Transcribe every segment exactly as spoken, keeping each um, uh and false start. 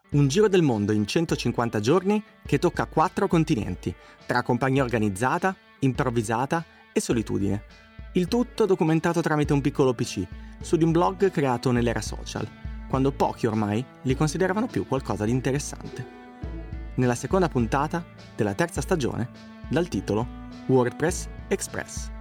Un giro del mondo in centocinquanta giorni che tocca quattro continenti, tra compagnia organizzata, improvvisata e solitudine. Il tutto documentato tramite un piccolo P C, su di un blog creato nell'era social, quando pochi ormai li consideravano più qualcosa di interessante. Nella seconda puntata della terza stagione, dal titolo WordPress Express.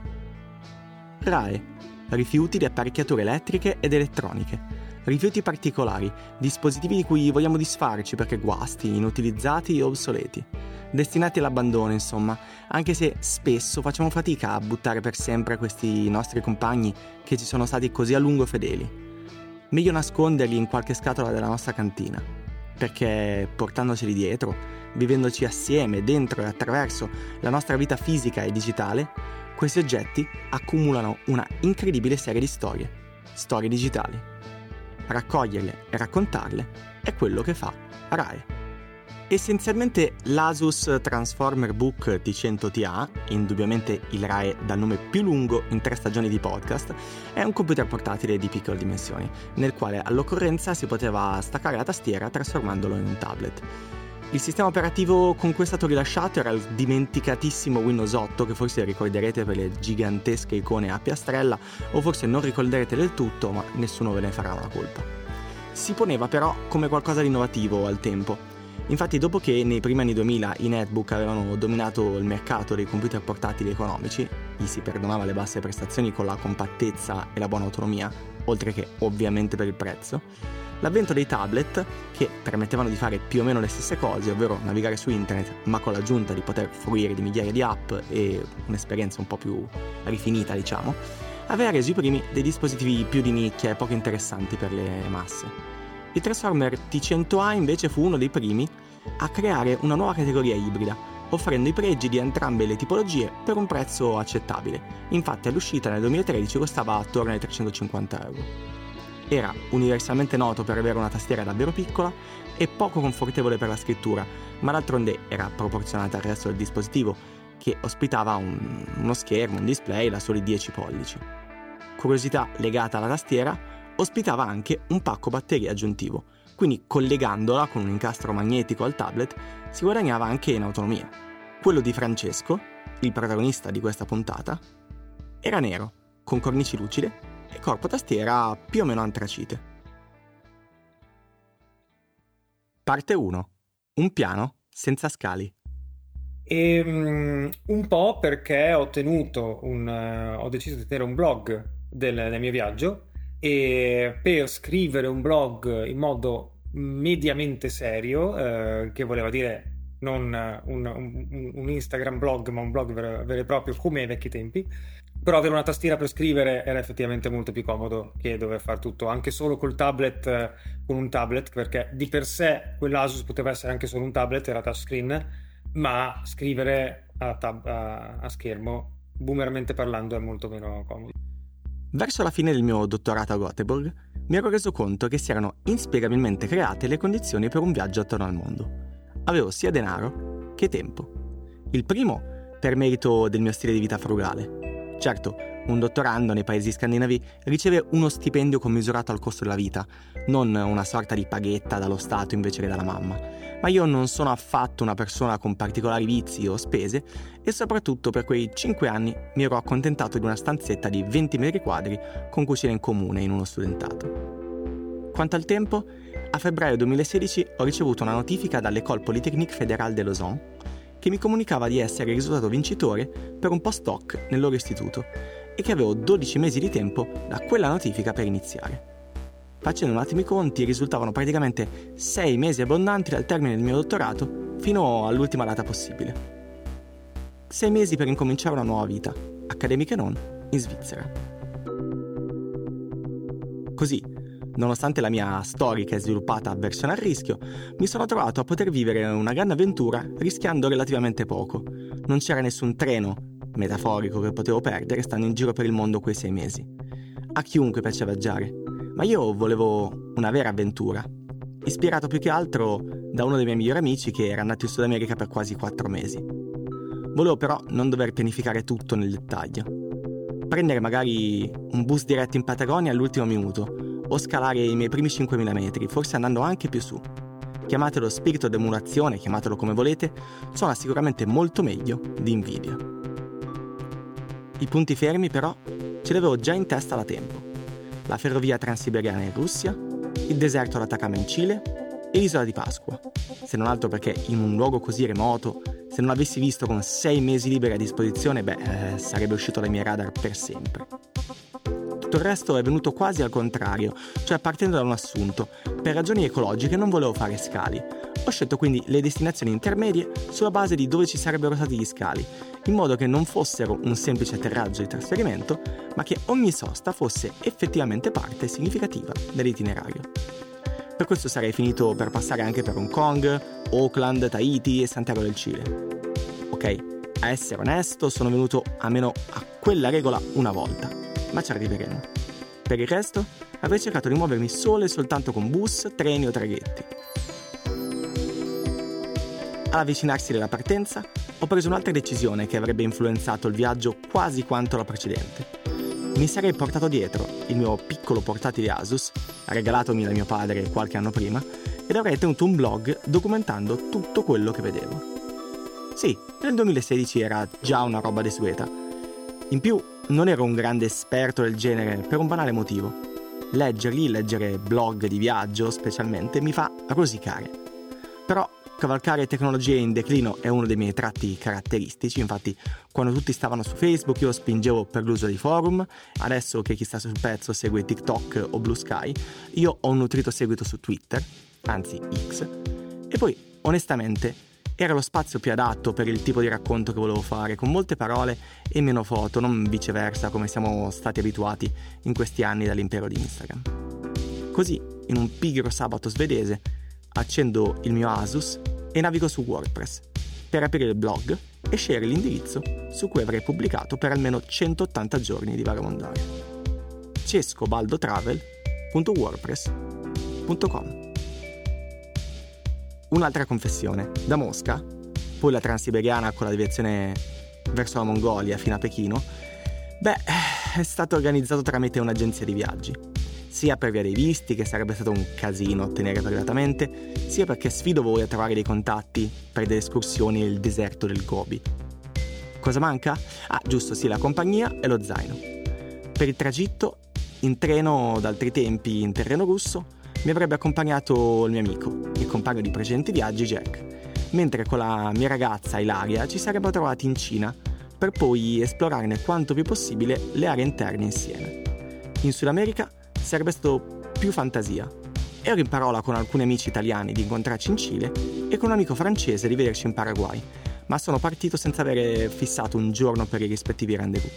R A E, rifiuti di apparecchiature elettriche ed elettroniche, rifiuti particolari, dispositivi di cui vogliamo disfarci perché guasti, inutilizzati o obsoleti, destinati all'abbandono, insomma, anche se spesso facciamo fatica a buttare per sempre questi nostri compagni che ci sono stati così a lungo fedeli. Meglio nasconderli in qualche scatola della nostra cantina, perché portandoceli dietro, vivendoci assieme, dentro e attraverso la nostra vita fisica e digitale, questi oggetti accumulano una incredibile serie di storie, storie digitali. Raccoglierle e raccontarle è quello che fa R A E. Essenzialmente l'Asus Transformer Book T cento T A, indubbiamente il R A E dal nome più lungo in tre stagioni di podcast, è un computer portatile di piccole dimensioni, nel quale all'occorrenza si poteva staccare la tastiera trasformandolo in un tablet. Il sistema operativo con cui è stato rilasciato era il dimenticatissimo Windows otto, che forse ricorderete per le gigantesche icone a piastrella, o forse non ricorderete del tutto, ma nessuno ve ne farà una colpa. Si poneva però come qualcosa di innovativo al tempo. Infatti, dopo che nei primi anni duemila i netbook avevano dominato il mercato dei computer portatili economici, gli si perdonava le basse prestazioni con la compattezza e la buona autonomia, oltre che ovviamente per il prezzo, l'avvento dei tablet, che permettevano di fare più o meno le stesse cose, ovvero navigare su internet, ma con l'aggiunta di poter fruire di migliaia di app e un'esperienza un po' più rifinita, diciamo, aveva reso i primi dei dispositivi più di nicchia e poco interessanti per le masse. Il Transformer T cento A invece fu uno dei primi a creare una nuova categoria ibrida, offrendo i pregi di entrambe le tipologie per un prezzo accettabile. Infatti all'uscita nel duemilatredici costava attorno ai trecentocinquanta euro. Era universalmente noto per avere una tastiera davvero piccola e poco confortevole per la scrittura, ma d'altronde era proporzionata al resto del dispositivo, che ospitava un, uno schermo, un display da soli dieci pollici. Curiosità legata alla tastiera, ospitava anche un pacco batteria aggiuntivo, quindi collegandola con un incastro magnetico al tablet si guadagnava anche in autonomia. Quello di Francesco, il protagonista di questa puntata, era nero, con cornici lucide e corpo tastiera più o meno antracite. Parte uno. Un piano senza scali. E, um, un po' perché ho tenuto un uh, ho deciso di tenere un blog del, del mio viaggio, e per scrivere un blog in modo mediamente serio, uh, che voleva dire non un, un, un Instagram blog, ma un blog vero, vero e proprio come ai vecchi tempi. Però avere una tastiera per scrivere era effettivamente molto più comodo che dover fare tutto anche solo col tablet, con un tablet, perché di per sé quell'Asus poteva essere anche solo un tablet, era touchscreen, ma scrivere a, tab- a, a schermo, boomermente parlando, è molto meno comodo. Verso la fine del mio dottorato a Göteborg mi ero reso conto che si erano inspiegabilmente create le condizioni per un viaggio attorno al mondo. Avevo sia denaro che tempo. Il primo per merito del mio stile di vita frugale. Certo, un dottorando nei paesi scandinavi riceve uno stipendio commisurato al costo della vita, non una sorta di paghetta dallo Stato invece che dalla mamma. Ma io non sono affatto una persona con particolari vizi o spese e soprattutto per quei cinque anni mi ero accontentato di una stanzetta di venti metri quadri con cucina in comune in uno studentato. Quanto al tempo, a febbraio duemilasedici ho ricevuto una notifica dall'École Polytechnique Fédérale de Lausanne che mi comunicava di essere risultato vincitore per un postdoc nel loro istituto e che avevo dodici mesi di tempo da quella notifica per iniziare. Facendo un attimo i conti, risultavano praticamente sei mesi abbondanti dal termine del mio dottorato fino all'ultima data possibile. Sei mesi per incominciare una nuova vita, accademica e non, in Svizzera. Così, nonostante la mia storica e sviluppata avversione al rischio, mi sono trovato a poter vivere una grande avventura rischiando relativamente poco. Non c'era nessun treno, metaforico, che potevo perdere stando in giro per il mondo quei sei mesi. A chiunque piace viaggiare, ma io volevo una vera avventura, ispirato più che altro da uno dei miei migliori amici che era andato in Sud America per quasi quattro mesi. Volevo però non dover pianificare tutto nel dettaglio. Prendere magari un bus diretto in Patagonia all'ultimo minuto, o scalare i miei primi cinquemila metri, forse andando anche più su. chiamatelo spirito d'emulazione, chiamatelo come volete, suona sicuramente molto meglio di Nvidia. I punti fermi però ce li avevo già in testa da tempo. La ferrovia transiberiana in Russia, il deserto d'Atacama in Cile e l'isola di Pasqua, se non altro perché in un luogo così remoto, se non l'avessi visto con sei mesi liberi a disposizione, beh, eh, sarebbe uscito dai miei radar per sempre. Tutto il resto è venuto quasi al contrario, cioè partendo da un assunto. Per ragioni ecologiche non volevo fare scali. Ho scelto quindi le destinazioni intermedie sulla base di dove ci sarebbero stati gli scali, in modo che non fossero un semplice atterraggio di trasferimento, ma che ogni sosta fosse effettivamente parte significativa dell'itinerario. Per questo sarei finito per passare anche per Hong Kong, Auckland, Tahiti e Santiago del Cile. Ok, a essere onesto, sono venuto almeno a quella regola una volta, ma ci arriveremo. Per il resto, avrei cercato di muovermi solo e soltanto con bus, treni o traghetti. All'avvicinarsi della partenza, ho preso un'altra decisione che avrebbe influenzato il viaggio quasi quanto la precedente. Mi sarei portato dietro il mio piccolo portatile Asus, regalatomi da mio padre qualche anno prima, ed avrei tenuto un blog documentando tutto quello che vedevo. Sì, nel duemilasedici era già una roba desueta. In più, non ero un grande esperto del genere per un banale motivo. Leggerli, leggere blog di viaggio specialmente, mi fa rosicare. Però cavalcare tecnologie in declino è uno dei miei tratti caratteristici, infatti quando tutti stavano su Facebook io spingevo per l'uso di forum, adesso che chi sta sul pezzo segue TikTok o Blue Sky, io ho un nutrito seguito su Twitter, anzi X, e poi onestamente era lo spazio più adatto per il tipo di racconto che volevo fare, con molte parole e meno foto, non viceversa come siamo stati abituati in questi anni dall'impero di Instagram. Così, in un pigro sabato svedese, accendo il mio Asus e navigo su WordPress per aprire il blog e scegliere l'indirizzo su cui avrei pubblicato per almeno centottanta giorni di vagabondario. cescobaldotravel punto wordpress punto com. Un'altra confessione: da Mosca, poi la Transiberiana con la deviazione verso la Mongolia fino a Pechino, beh, è stato organizzato tramite un'agenzia di viaggi. Sia per via dei visti, che sarebbe stato un casino ottenere privatamente, sia perché sfido voi a trovare dei contatti per delle escursioni nel deserto del Gobi. Cosa manca? Ah, giusto, sì, la compagnia e lo zaino. Per il tragitto, in treno d'altri tempi in terreno russo, mi avrebbe accompagnato il mio amico, il compagno di precedenti viaggi Jack, mentre con la mia ragazza Ilaria ci saremmo trovati in Cina per poi esplorarne quanto più possibile le aree interne insieme. In Sud America sarebbe stato più fantasia. Ero in parola con alcuni amici italiani di incontrarci in Cile e con un amico francese di vederci in Paraguay, ma sono partito senza avere fissato un giorno per i rispettivi rendezvous.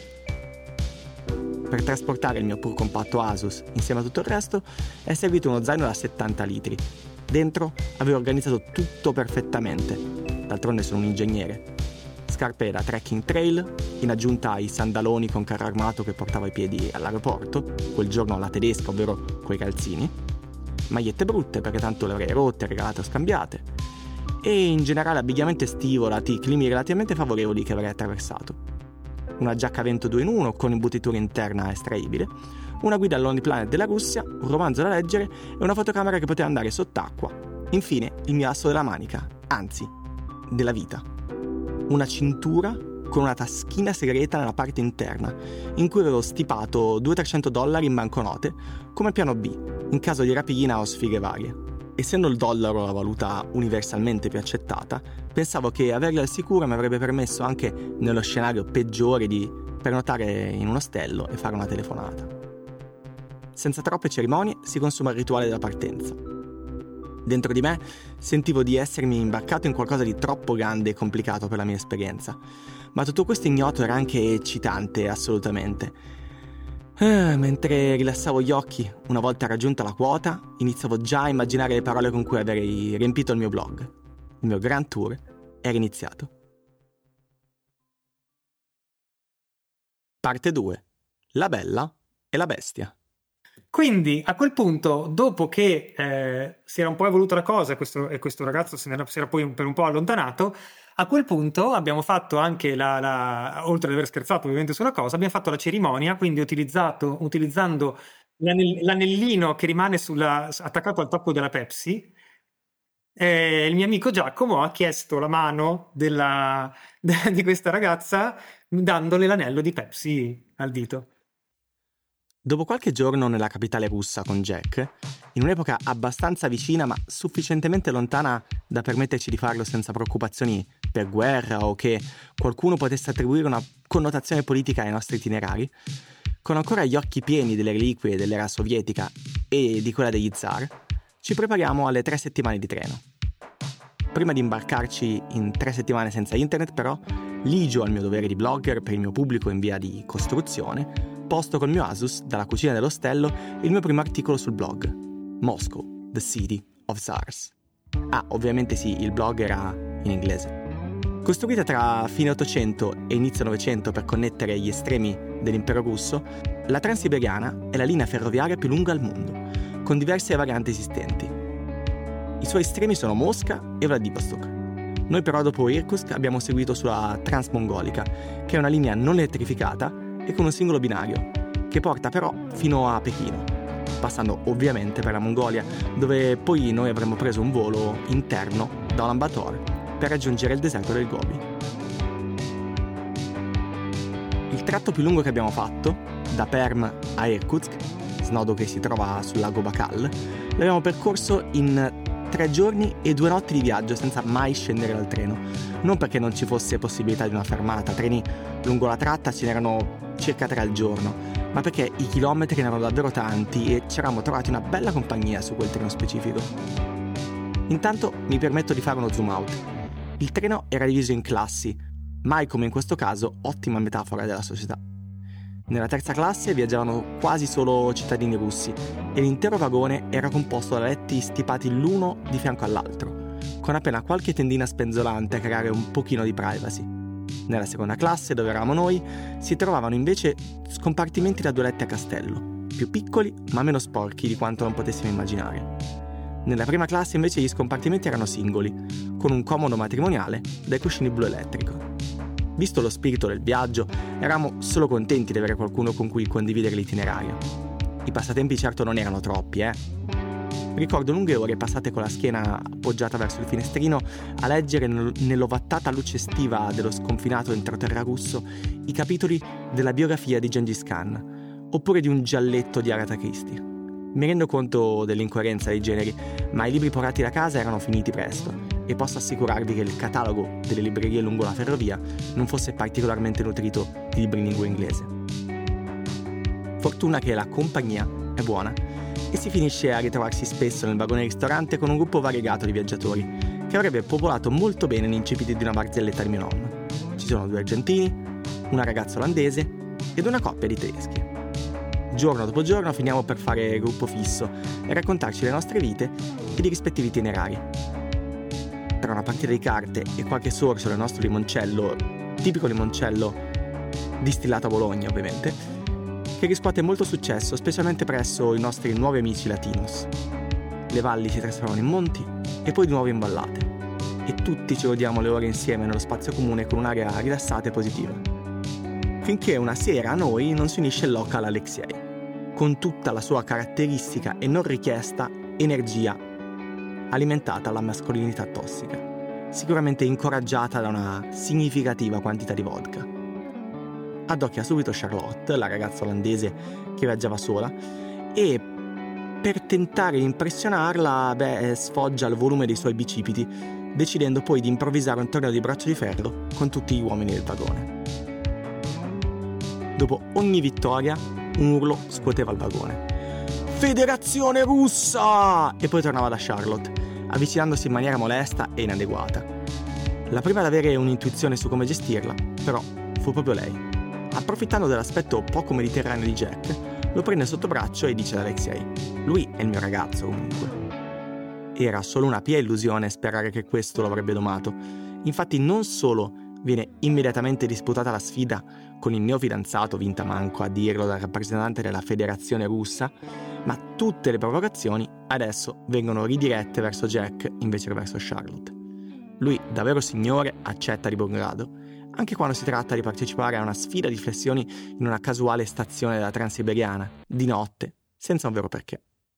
Per trasportare il mio pur compatto Asus insieme a tutto il resto è servito uno zaino da settanta litri. Dentro avevo organizzato tutto perfettamente, d'altronde sono un ingegnere. Scarpe da trekking trail, in aggiunta ai sandaloni con carro armato che portavo ai piedi all'aeroporto, quel giorno alla tedesca, ovvero coi calzini, magliette brutte perché tanto le avrei rotte, regalate o scambiate, e in generale abbigliamento estivo dati climi relativamente favorevoli che avrei attraversato. Una giacca a vento due in uno con imbottitura interna estraibile, una guida all'Only Planet della Russia, un romanzo da leggere e una fotocamera che poteva andare sott'acqua. Infine, il mio asso della manica, anzi, della vita. Una cintura con una taschina segreta nella parte interna, in cui avevo stipato duecento-trecento dollari in banconote come piano B, in caso di rapina o sfighe varie. Essendo il dollaro la valuta universalmente più accettata, pensavo che averla al sicuro mi avrebbe permesso anche nello scenario peggiore di prenotare in un ostello e fare una telefonata. Senza troppe cerimonie si consuma il rituale della partenza. Dentro di me sentivo di essermi imbarcato in qualcosa di troppo grande e complicato per la mia esperienza, ma tutto questo ignoto era anche eccitante, assolutamente. Eh, mentre rilassavo gli occhi, una volta raggiunta la quota, iniziavo già a immaginare le parole con cui avrei riempito il mio blog. Il mio Grand Tour era iniziato. Parte due. La bella e la bestia. Quindi a quel punto, dopo che eh, si era un po' evoluta la cosa questo, e questo ragazzo se era, si era poi per un po' allontanato, a quel punto abbiamo fatto anche la, la oltre ad aver scherzato ovviamente sulla cosa, abbiamo fatto la cerimonia, quindi utilizzato, utilizzando l'anell- l'anellino che rimane sulla, attaccato al tappo della Pepsi, E il mio amico Giacomo ha chiesto la mano della, di questa ragazza dandole l'anello di Pepsi al dito. Dopo qualche giorno nella capitale russa con Jack, in un'epoca abbastanza vicina ma sufficientemente lontana da permetterci di farlo senza preoccupazioni per guerra o che qualcuno potesse attribuire una connotazione politica ai nostri itinerari, con ancora gli occhi pieni delle reliquie dell'era sovietica e di quella degli zar, ci prepariamo alle tre settimane di treno. Prima di imbarcarci in tre settimane senza internet, però, ligio al mio dovere di blogger per il mio pubblico in via di costruzione, posto col mio Asus dalla cucina dell'ostello il mio primo articolo sul blog, Moscow, the city of Tsars. Ah, ovviamente sì, il blog era in inglese. Costruita tra fine Ottocento e inizio Novecento per connettere gli estremi dell'impero russo, la Transiberiana è la linea ferroviaria più lunga al mondo, con diverse varianti esistenti. I suoi estremi sono Mosca e Vladivostok. Noi però dopo Irkutsk abbiamo seguito sulla Transmongolica, che è una linea non elettrificata e con un singolo binario, che porta però fino a Pechino, passando ovviamente per la Mongolia, dove poi noi avremmo preso un volo interno da Ulaan Bator per raggiungere il deserto del Gobi. Il tratto più lungo che abbiamo fatto, da Perm a Irkutsk, snodo che si trova sul lago Baikal, l'abbiamo percorso in tre giorni e due notti di viaggio senza mai scendere dal treno. Non perché non ci fosse possibilità di una fermata, treni lungo la tratta ce n'erano circa tre al giorno, ma perché i chilometri erano davvero tanti e ci eravamo trovati una bella compagnia su quel treno specifico. Intanto mi permetto di fare uno zoom out. Il treno era diviso in classi, mai come in questo caso ottima metafora della società. Nella terza classe viaggiavano quasi solo cittadini russi e l'intero vagone era composto da letti stipati l'uno di fianco all'altro, con appena qualche tendina spenzolante a creare un pochino di privacy. Nella seconda classe, dove eravamo noi, si trovavano invece scompartimenti da due letti a castello, più piccoli ma meno sporchi di quanto non potessimo immaginare. Nella prima classe invece gli scompartimenti erano singoli, con un comodo matrimoniale dai cuscini blu elettrico. Visto lo spirito del viaggio, eravamo solo contenti di avere qualcuno con cui condividere l'itinerario. I passatempi certo non erano troppi, eh. Ricordo lunghe ore passate con la schiena appoggiata verso il finestrino a leggere nell'ovattata luce estiva dello sconfinato entroterra russo i capitoli della biografia di Gengis Khan, oppure di un gialletto di Agatha Christie. Mi rendo conto dell'incoerenza dei generi, ma i libri portati da casa erano finiti presto e posso assicurarvi che il catalogo delle librerie lungo la ferrovia non fosse particolarmente nutrito di libri in lingua inglese. Fortuna che la compagnia è buona e si finisce a ritrovarsi spesso nel vagone ristorante con un gruppo variegato di viaggiatori che avrebbe popolato molto bene l'incipit di una barzelletta di mio nonno. Ci sono due argentini, una ragazza olandese ed una coppia di tedeschi. Giorno dopo giorno finiamo per fare gruppo fisso e raccontarci le nostre vite ed i rispettivi itinerari. Tra una partita di carte e qualche sorso del nostro limoncello, tipico limoncello distillato a Bologna ovviamente, che riscuote molto successo, specialmente presso i nostri nuovi amici latinos. Le valli si trasformano in monti e poi di nuovo in vallate, e tutti ci godiamo le ore insieme nello spazio comune con un'aria rilassata e positiva. Finché una sera a noi non si unisce il local Alexei, con tutta la sua caratteristica e non richiesta energia alimentata alla mascolinità tossica, sicuramente incoraggiata da una significativa quantità di vodka. Addocchia subito Charlotte, la ragazza olandese che viaggiava sola, e per tentare di impressionarla, beh, sfoggia il volume dei suoi bicipiti, decidendo poi di improvvisare un torneo di braccio di ferro con tutti gli uomini del vagone. Dopo ogni vittoria, un urlo scuoteva il vagone. Federazione russa! E poi tornava da Charlotte, avvicinandosi in maniera molesta e inadeguata. La prima ad avere un'intuizione su come gestirla, però, fu proprio lei. Approfittando dell'aspetto poco mediterraneo di Jack, lo prende sotto braccio e dice ad Alexei: lui è il mio ragazzo comunque. Era solo una pia illusione sperare che questo lo avrebbe domato. Infatti non solo viene immediatamente disputata la sfida con il neofidanzato, vinta manco a dirlo dal rappresentante della federazione russa, ma tutte le provocazioni adesso vengono ridirette verso Jack invece che verso Charlotte. Lui, da vero signore, accetta di buon grado, anche quando si tratta di partecipare a una sfida di flessioni in una casuale stazione della Transiberiana, di notte, senza un vero perché.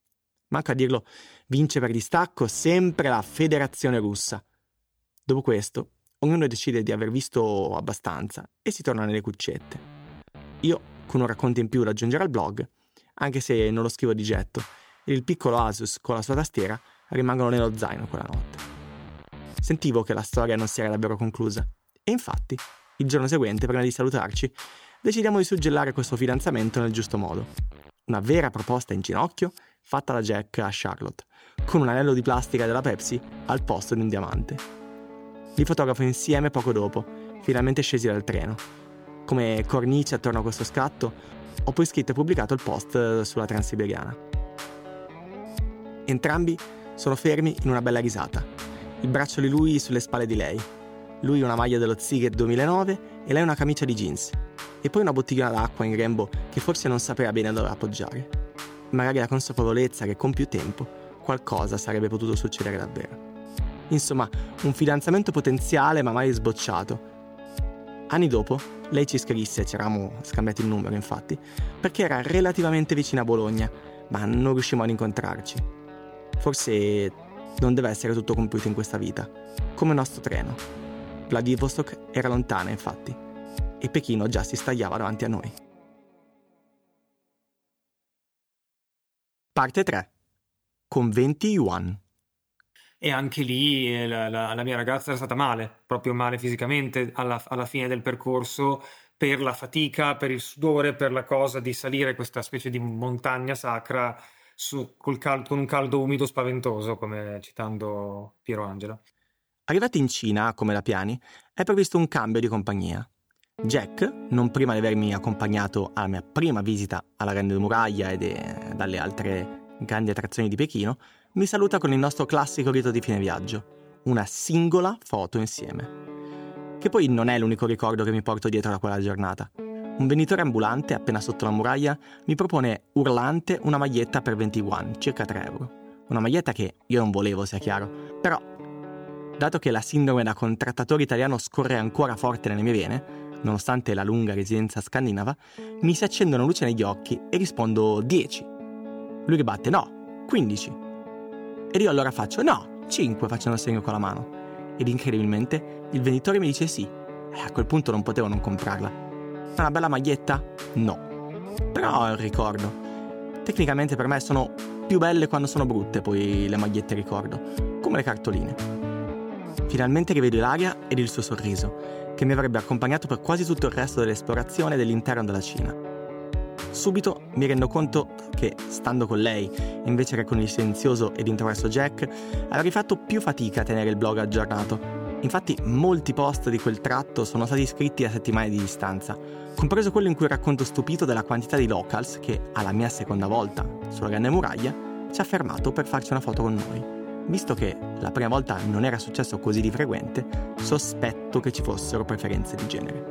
Manco a dirlo, vince per distacco sempre la Federazione Russa. Dopo questo, ognuno decide di aver visto abbastanza e si torna nelle cuccette. Io, con un racconto in più da aggiungere al blog, anche se non lo scrivo di getto, e il piccolo Asus con la sua tastiera rimangono nello zaino quella notte. Sentivo che la storia non si era davvero conclusa, e infatti, il giorno seguente, prima di salutarci, decidiamo di suggellare questo fidanzamento nel giusto modo. Una vera proposta in ginocchio fatta da Jack a Charlotte, con un anello di plastica della Pepsi al posto di un diamante. Li fotografo insieme poco dopo, finalmente scesi dal treno. Come cornice attorno a questo scatto, ho poi scritto e pubblicato il post sulla Transiberiana. Entrambi sono fermi in una bella risata, il braccio di lui sulle spalle di lei. Lui una maglia dello Ziget duemilanove e lei una camicia di jeans. E poi una bottigliona d'acqua in grembo che forse non sapeva bene dove appoggiare. Magari la consapevolezza che con più tempo qualcosa sarebbe potuto succedere davvero. Insomma, un fidanzamento potenziale ma mai sbocciato. Anni dopo, lei ci scrisse, ci eravamo scambiati il numero infatti, perché era relativamente vicina a Bologna, ma non riuscimmo ad incontrarci. Forse non deve essere tutto compiuto in questa vita, come il nostro treno. Vladivostok era lontana infatti, e Pechino già si stagliava davanti a noi. Parte tre. Con venti yuan. E anche lì la, la, la mia ragazza era stata male, proprio male fisicamente alla, alla fine del percorso, per la fatica, per il sudore, per la cosa di salire questa specie di montagna sacra su, col cal- con un caldo umido spaventoso, come citando Piero Angela. Arrivati in Cina, come da piani, è previsto un cambio di compagnia. Jack, non prima di avermi accompagnato alla mia prima visita alla Grande Muraglia e de- dalle altre grandi attrazioni di Pechino, mi saluta con il nostro classico rito di fine viaggio, una singola foto insieme. Che poi non è l'unico ricordo che mi porto dietro da quella giornata. Un venditore ambulante, appena sotto la muraglia, mi propone urlante una maglietta per venti yuan, circa tre euro. Una maglietta che io non volevo, sia chiaro, però, dato che la sindrome da contrattatore italiano scorre ancora forte nelle mie vene, nonostante la lunga residenza scandinava, mi si accende una luce negli occhi e rispondo dieci. Lui ribatte no, quindici. Ed io allora faccio no, cinque, facendo segno con la mano. Ed incredibilmente il venditore mi dice sì. E a quel punto non potevo non comprarla. Una bella maglietta? No. Però è un ricordo. Tecnicamente per me sono più belle quando sono brutte poi le magliette ricordo, come le cartoline. Finalmente rivedo Ilaria ed il suo sorriso, che mi avrebbe accompagnato per quasi tutto il resto dell'esplorazione dell'interno della Cina. Subito mi rendo conto che, stando con lei, invece che con il silenzioso ed introverso Jack, avrei fatto più fatica a tenere il blog aggiornato. Infatti molti post di quel tratto sono stati scritti a settimane di distanza, compreso quello in cui racconto stupito della quantità di locals che, alla mia seconda volta sulla Grande Muraglia, ci ha fermato per farci una foto con noi. Visto che la prima volta non era successo così di frequente, sospetto che ci fossero preferenze di genere.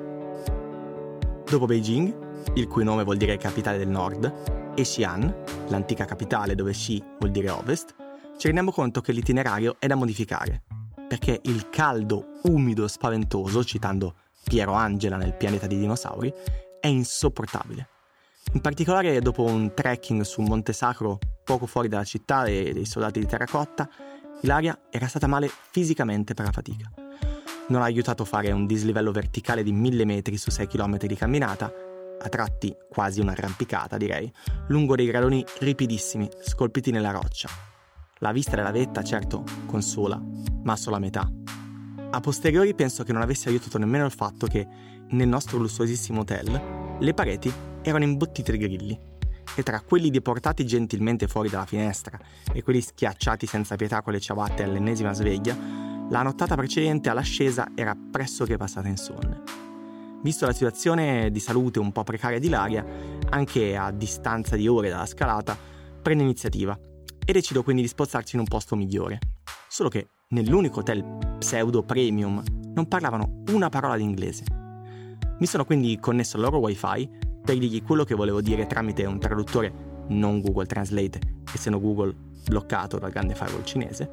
Dopo Beijing, il cui nome vuol dire capitale del nord, e Xi'an, l'antica capitale dove Xi vuol dire ovest, ci rendiamo conto che l'itinerario è da modificare, perché il caldo, umido, spaventoso, citando Piero Angela nel Pianeta dei dinosauri, è insopportabile. In particolare dopo un trekking su un monte sacro poco fuori dalla città e dei soldati di terracotta, Ilaria era stata male fisicamente per la fatica. Non ha aiutato fare un dislivello verticale di mille metri su sei chilometri di camminata, a tratti quasi un'arrampicata direi, lungo dei gradoni ripidissimi scolpiti nella roccia. La vista della vetta certo consola, ma solo a metà. A posteriori penso che non avesse aiutato nemmeno il fatto che nel nostro lussuosissimo hotel le pareti erano imbottite di grilli e tra quelli deportati gentilmente fuori dalla finestra e quelli schiacciati senza pietà con le ciabatte all'ennesima sveglia, la nottata precedente all'ascesa era pressoché passata in sonne. Visto la situazione di salute un po' precaria di Ilaria, anche a distanza di ore dalla scalata, prende iniziativa e decido quindi di spostarci in un posto migliore. Solo che nell'unico hotel pseudo premium non parlavano una parola di inglese. Mi sono quindi connesso al loro wifi per dirgli quello che volevo dire tramite un traduttore non Google Translate, essendo Google bloccato dal grande firewall cinese.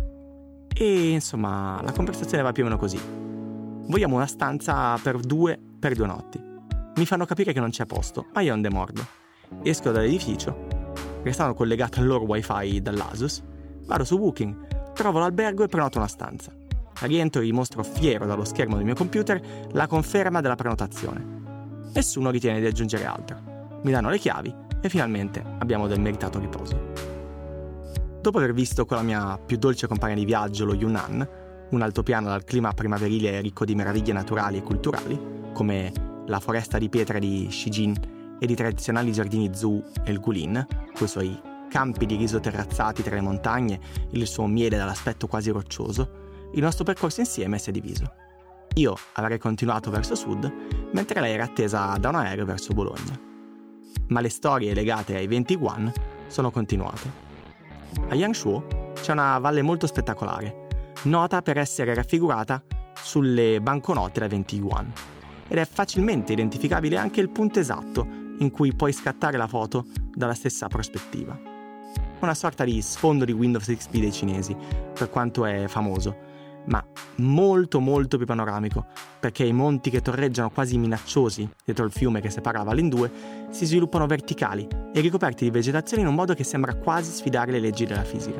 E insomma, la conversazione va più o meno così. Vogliamo una stanza per due per due notti. Mi fanno capire che non c'è posto, ma io non demordo. Esco dall'edificio Restando collegato al loro wifi dall'Asus, vado su Booking, trovo l'albergo e prenoto una stanza. A rientro gli mostro fiero dallo schermo del mio computer la conferma della prenotazione. Nessuno ritiene di aggiungere altro. Mi danno le chiavi e finalmente abbiamo del meritato riposo. Dopo aver visto con la mia più dolce compagna di viaggio lo Yunnan, un altopiano dal clima primaverile ricco di meraviglie naturali e culturali, come la foresta di pietra di Shijin e i tradizionali giardini Zhou e il Gulin, coi suoi campi di riso terrazzati tra le montagne e il suo miele dall'aspetto quasi roccioso, il nostro percorso insieme si è diviso. Io avrei continuato verso sud, mentre lei era attesa da un aereo verso Bologna. Ma le storie legate ai venti Guan sono continuate. A Yangshuo c'è una valle molto spettacolare, nota per essere raffigurata sulle banconote da venti yuan, ed è facilmente identificabile anche il punto esatto in cui puoi scattare la foto dalla stessa prospettiva. Una sorta di sfondo di Windows X P dei cinesi, per quanto è famoso, ma molto molto più panoramico, perché i monti che torreggiano quasi minacciosi dietro il fiume che separa la valle in due si sviluppano verticali e ricoperti di vegetazione in un modo che sembra quasi sfidare le leggi della fisica.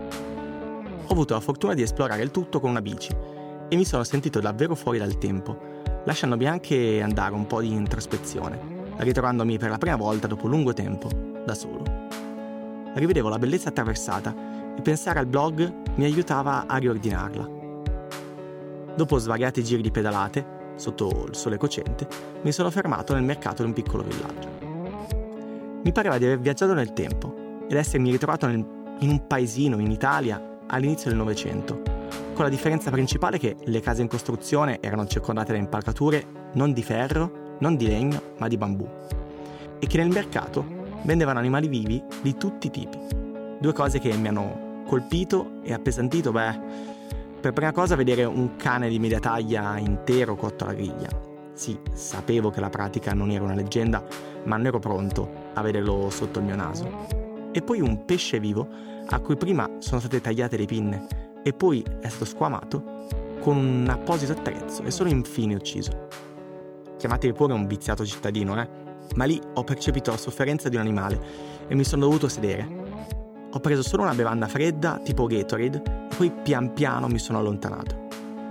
Ho avuto la fortuna di esplorare il tutto con una bici e mi sono sentito davvero fuori dal tempo, lasciandomi anche andare un po' di introspezione, ritrovandomi per la prima volta dopo lungo tempo da solo. Rivedevo la bellezza attraversata e pensare al blog mi aiutava a riordinarla. Dopo svariati giri di pedalate, sotto il sole cocente, mi sono fermato nel mercato di un piccolo villaggio. Mi pareva di aver viaggiato nel tempo ed essermi ritrovato nel, in un paesino in Italia all'inizio del Novecento, con la differenza principale che le case in costruzione erano circondate da impalcature non di ferro, non di legno, ma di bambù, e che nel mercato vendevano animali vivi di tutti i tipi. Due cose che mi hanno colpito e appesantito, beh, per prima cosa vedere un cane di media taglia intero cotto alla griglia. Sì, sapevo che la pratica non era una leggenda, ma non ero pronto a vederlo sotto il mio naso. E poi un pesce vivo a cui prima sono state tagliate le pinne e poi è stato squamato con un apposito attrezzo e solo infine ucciso. Chiamatevi pure un viziato cittadino, eh? Ma lì ho percepito la sofferenza di un animale e mi sono dovuto sedere. Ho preso solo una bevanda fredda tipo Gatorade e poi pian piano mi sono allontanato.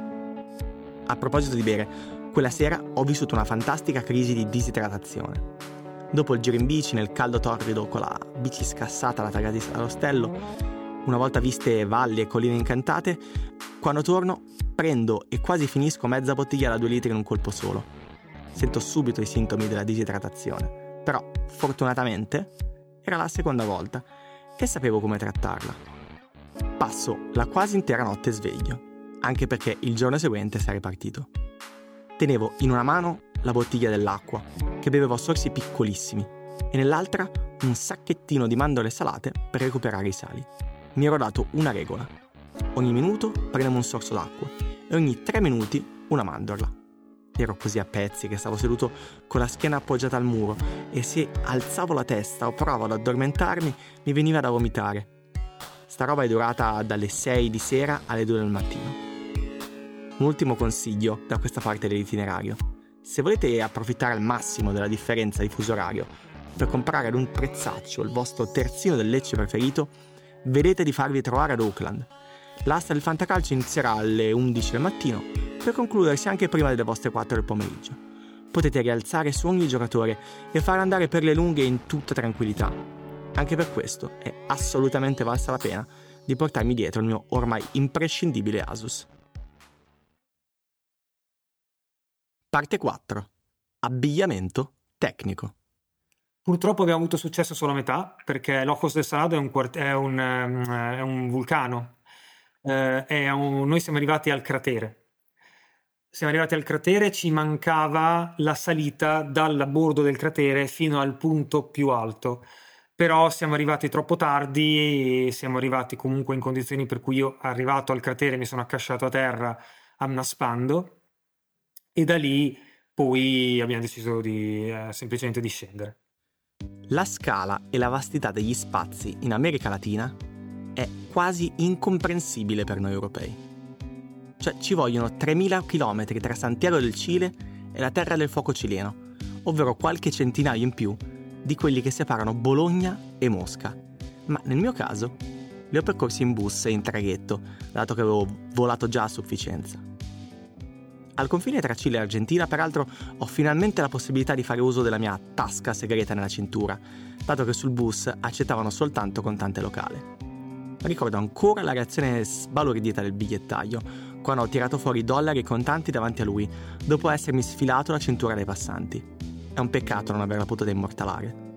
A proposito di bere, quella sera ho vissuto una fantastica crisi di disidratazione. Dopo il giro in bici nel caldo torrido con la bici scassata alla targata all'ostello, una volta viste valli e colline incantate, quando torno prendo e quasi finisco mezza bottiglia da due litri in un colpo solo. Sento subito i sintomi della disidratazione, però fortunatamente era la seconda volta e sapevo come trattarla. Passo la quasi intera notte sveglio, anche perché il giorno seguente sarei partito. Tenevo in una mano la bottiglia dell'acqua, che bevevo a sorsi piccolissimi, e nell'altra un sacchettino di mandorle salate per recuperare i sali. Mi ero dato una regola: ogni minuto prendevo un sorso d'acqua e ogni tre minuti una mandorla. Ero così a pezzi che stavo seduto con la schiena appoggiata al muro e se alzavo la testa o provavo ad addormentarmi mi veniva da vomitare. Sta roba è durata dalle sei di sera alle due del mattino. Un ultimo consiglio da questa parte dell'itinerario: se volete approfittare al massimo della differenza di fuso orario per comprare ad un prezzaccio il vostro terzino del Lecce preferito, vedete di farvi trovare ad Auckland. L'asta del fantacalcio inizierà alle undici del mattino per concludersi anche prima delle vostre quattro del pomeriggio. Potete rialzare su ogni giocatore e far andare per le lunghe in tutta tranquillità. Anche per questo è assolutamente valsa la pena di portarmi dietro il mio ormai imprescindibile Asus. Parte quattro. Abbigliamento tecnico. Purtroppo abbiamo avuto successo solo a metà, perché l'Ojos del Salado è un, quart- è un, um, è un vulcano. Uh, è un... Noi siamo arrivati al cratere. Siamo arrivati al cratere, ci mancava la salita dal bordo del cratere fino al punto più alto. Però siamo arrivati troppo tardi e siamo arrivati comunque in condizioni per cui io, arrivato al cratere, mi sono accasciato a terra annaspando e da lì poi abbiamo deciso di eh, semplicemente di scendere. La scala e la vastità degli spazi in America Latina è quasi incomprensibile per noi europei. Cioè ci vogliono tremila chilometri tra Santiago del Cile e la Terra del Fuoco cileno, ovvero qualche centinaio in più di quelli che separano Bologna e Mosca, ma nel mio caso li ho percorsi in bus e in traghetto, dato che avevo volato già a sufficienza. Al confine tra Cile e Argentina, peraltro, ho finalmente la possibilità di fare uso della mia tasca segreta nella cintura, dato che sul bus accettavano soltanto contante locale. Ricordo ancora la reazione sbalordita del bigliettaio quando ho tirato fuori i dollari contanti davanti a lui, dopo essermi sfilato la cintura dai passanti. È un peccato non averla potuta immortalare.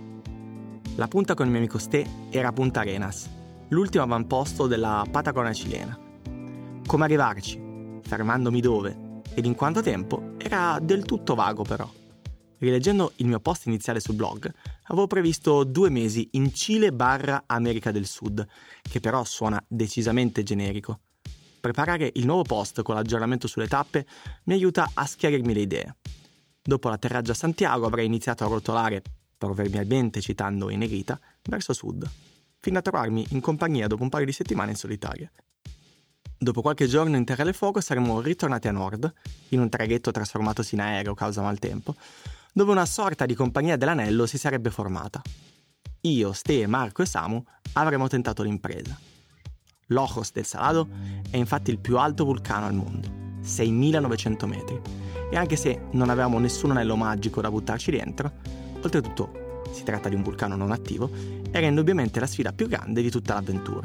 La punta con il mio amico Ste era Punta Arenas, l'ultimo avamposto della Patagonia cilena. Come arrivarci, fermandomi dove ed in quanto tempo era del tutto vago però. Rileggendo il mio post iniziale sul blog, avevo previsto due mesi in Cile barra America del Sud, che però suona decisamente generico. Preparare il nuovo post con l'aggiornamento sulle tappe mi aiuta a schiarirmi le idee. Dopo l'atterraggio a Santiago avrei iniziato a rotolare, proverbialmente citando in negrita, verso sud, fino a trovarmi in compagnia dopo un paio di settimane in solitaria. Dopo qualche giorno in Terra del Fuoco saremmo ritornati a nord, in un traghetto trasformatosi in aereo causa maltempo, dove una sorta di compagnia dell'anello si sarebbe formata. Io, Ste, Marco e Samu avremmo tentato l'impresa. L'Ojos del Salado è infatti il più alto vulcano al mondo, seimilanovecento metri, e anche se non avevamo nessun anello magico da buttarci dentro, oltretutto si tratta di un vulcano non attivo, era indubbiamente la sfida più grande di tutta l'avventura.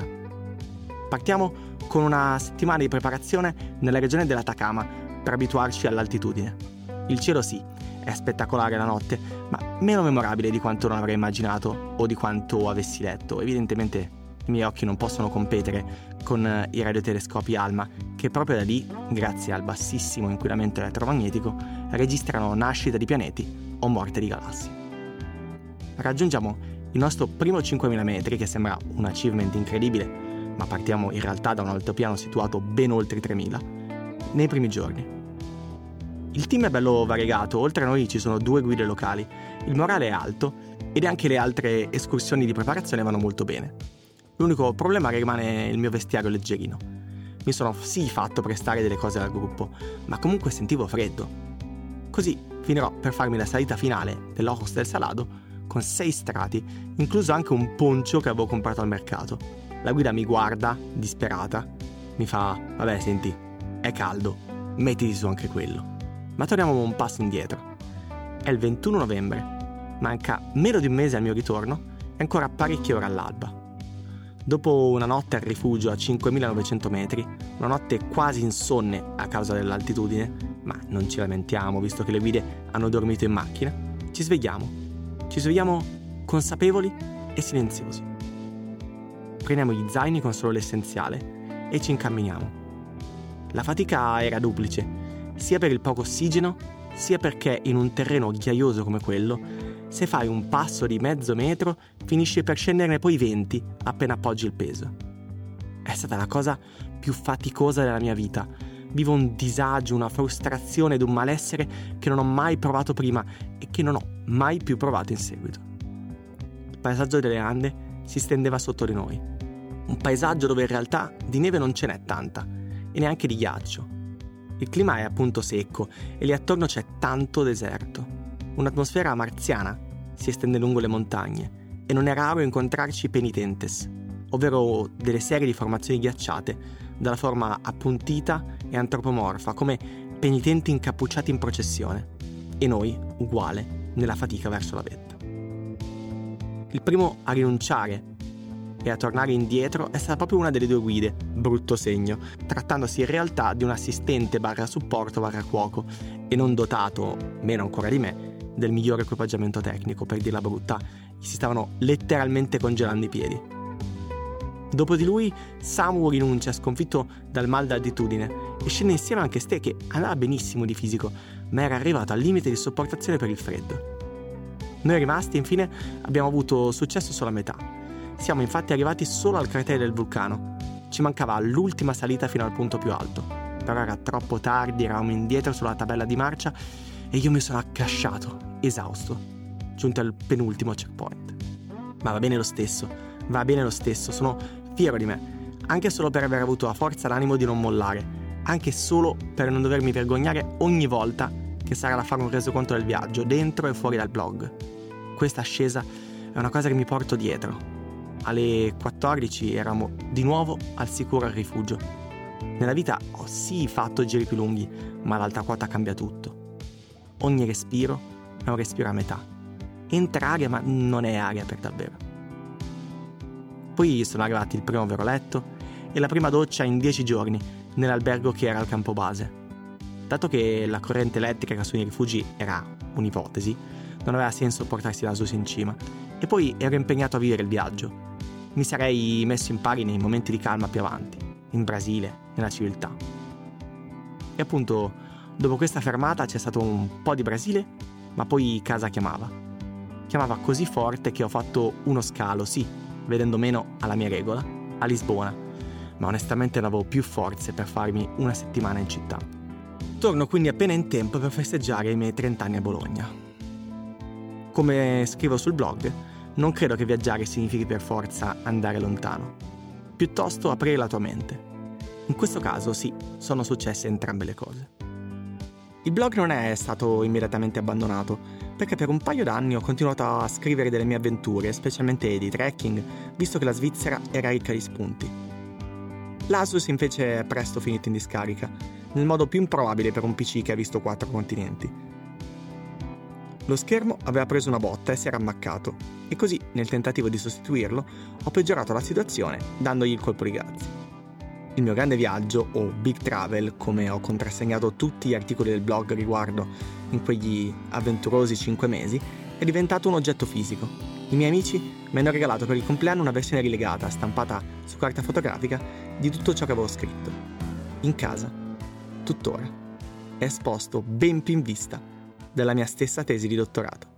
Partiamo con una settimana di preparazione nella regione dell'Atacama per abituarci all'altitudine. Il cielo sì, è spettacolare la notte, ma meno memorabile di quanto non avrei immaginato o di quanto avessi letto. Evidentemente i miei occhi non possono competere con i radiotelescopi ALMA, che proprio da lì, grazie al bassissimo inquinamento elettromagnetico, registrano nascita di pianeti o morte di galassie. Raggiungiamo il nostro primo cinquemila metri, che sembra un achievement incredibile, ma partiamo in realtà da un altopiano situato ben oltre i tremila, nei primi giorni. Il team è bello variegato, oltre a noi ci sono due guide locali, il morale è alto ed anche le altre escursioni di preparazione vanno molto bene. L'unico problema rimane il mio vestiario leggerino. Mi sono sì fatto prestare delle cose al gruppo, ma comunque sentivo freddo. Così finirò per farmi la salita finale dell'Ojos del Salado con sei strati, incluso anche un poncio che avevo comprato al mercato. La guida mi guarda, disperata, mi fa: vabbè, senti, è caldo, mettiti su anche quello. Ma torniamo un passo indietro. È il ventuno novembre, manca meno di un mese al mio ritorno e ancora parecchie ore all'alba. Dopo una notte al rifugio a cinquemilanovecento metri, una notte quasi insonne a causa dell'altitudine, ma non ci lamentiamo visto che le guide hanno dormito in macchina, ci svegliamo. Ci svegliamo consapevoli e silenziosi. Prendiamo gli zaini con solo l'essenziale e ci incamminiamo. La fatica era duplice, sia per il poco ossigeno, sia perché in un terreno ghiaioso come quello, se fai un passo di mezzo metro, finisci per scenderne poi venti appena appoggi il peso. È stata la cosa più faticosa della mia vita. Vivo un disagio, una frustrazione ed un malessere che non ho mai provato prima e che non ho mai più provato in seguito. Il paesaggio delle Ande si stendeva sotto di noi. Un paesaggio dove in realtà di neve non ce n'è tanta, e neanche di ghiaccio. Il clima è appunto secco e lì attorno c'è tanto deserto. Un'atmosfera marziana si estende lungo le montagne e non è raro incontrarci penitentes, ovvero delle serie di formazioni ghiacciate dalla forma appuntita e antropomorfa, come penitenti incappucciati in processione, e noi uguale nella fatica verso la vetta. Il primo a rinunciare e a tornare indietro è stata proprio una delle due guide, brutto segno, trattandosi in realtà di un assistente barra supporto barra cuoco e non dotato, meno ancora di me, del migliore equipaggiamento tecnico. Per dirla brutta, gli si stavano letteralmente congelando i piedi. Dopo di lui Samu rinuncia, sconfitto dal mal d'altitudine, e scende insieme anche Ste, che andava benissimo di fisico, ma era arrivato al limite di sopportazione per il freddo. Noi rimasti, infine, abbiamo avuto successo solo a metà. Siamo infatti arrivati solo al cratere del vulcano. Ci mancava l'ultima salita fino al punto più alto, però era troppo tardi, eravamo indietro sulla tabella di marcia e io mi sono accasciato, esausto, giunto al penultimo checkpoint. Ma va bene lo stesso, va bene lo stesso, sono fiero di me, anche solo per aver avuto la forza d'animo di non mollare, anche solo per non dovermi vergognare ogni volta che sarà da fare un resoconto del viaggio, dentro e fuori dal blog. Questa ascesa è una cosa che mi porto dietro. Alle quattordici eravamo di nuovo al sicuro al rifugio. Nella vita ho sì fatto giri più lunghi, ma l'alta quota cambia tutto. Ogni respiro è un respiro a metà. Entra aria, ma non è aria per davvero. Poi sono arrivati il primo vero letto e la prima doccia in dieci giorni nell'albergo che era al campo base. Dato che la corrente elettrica sui rifugi era un'ipotesi, non aveva senso portarsi la S U S in cima, e poi ero impegnato a vivere il viaggio. Mi sarei messo in pari nei momenti di calma più avanti, in Brasile, nella civiltà. E appunto, dopo questa fermata c'è stato un po' di Brasile, ma poi casa chiamava. Chiamava così forte che ho fatto uno scalo, sì, vedendo meno alla mia regola, a Lisbona, ma onestamente non avevo più forze per farmi una settimana in città. Torno quindi appena in tempo per festeggiare i miei trenta anni a Bologna. Come scrivo sul blog, non credo che viaggiare significhi per forza andare lontano, piuttosto aprire la tua mente. In questo caso sì, sono successe entrambe le cose. Il blog non è stato immediatamente abbandonato, perché per un paio d'anni ho continuato a scrivere delle mie avventure, specialmente di trekking, visto che la Svizzera era ricca di spunti. L'A S U S invece è presto finito in discarica, nel modo più improbabile per un P C che ha visto quattro continenti. Lo schermo aveva preso una botta e si era ammaccato, e così, nel tentativo di sostituirlo, ho peggiorato la situazione dandogli il colpo di grazia. Il mio grande viaggio, o Big Travel, come ho contrassegnato tutti gli articoli del blog riguardo in quegli avventurosi cinque mesi, è diventato un oggetto fisico. I miei amici mi hanno regalato per il compleanno una versione rilegata, stampata su carta fotografica, di tutto ciò che avevo scritto. In casa, tuttora, è esposto ben più in vista della mia stessa tesi di dottorato.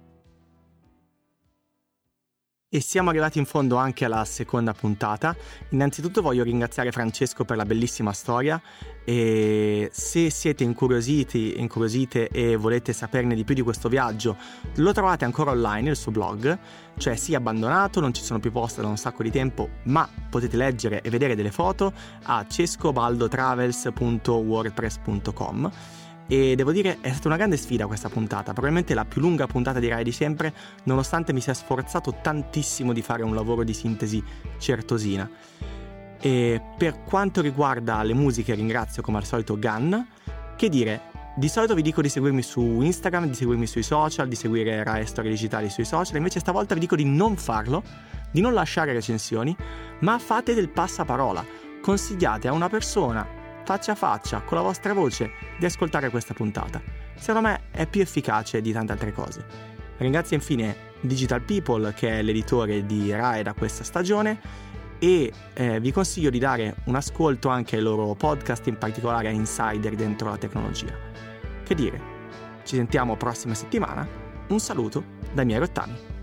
E siamo arrivati in fondo anche alla seconda puntata. Innanzitutto voglio ringraziare Francesco per la bellissima storia, e se siete incuriositi, incuriosite e volete saperne di più di questo viaggio, lo trovate ancora online, il suo blog, cioè sì abbandonato, non ci sono più post da un sacco di tempo, ma potete leggere e vedere delle foto a cescobaldotravels punto wordpress punto com. E devo dire è stata una grande sfida questa puntata, probabilmente la più lunga puntata di Rai di sempre, nonostante mi sia sforzato tantissimo di fare un lavoro di sintesi certosina. E per quanto riguarda le musiche ringrazio come al solito Gun. Che dire, di solito vi dico di seguirmi su Instagram, di seguirmi sui social, di seguire Rai Storie Digitali sui social, invece stavolta vi dico di non farlo, di non lasciare recensioni, ma fate del passaparola, consigliate a una persona faccia a faccia, con la vostra voce, di ascoltare questa puntata. Secondo me è più efficace di tante altre cose. Ringrazio infine Digital People, che è l'editore di Rai da questa stagione, e eh, vi consiglio di dare un ascolto anche ai loro podcast, in particolare a Insider dentro la tecnologia. Che dire, ci sentiamo prossima settimana. Un saluto da Miei Rottami.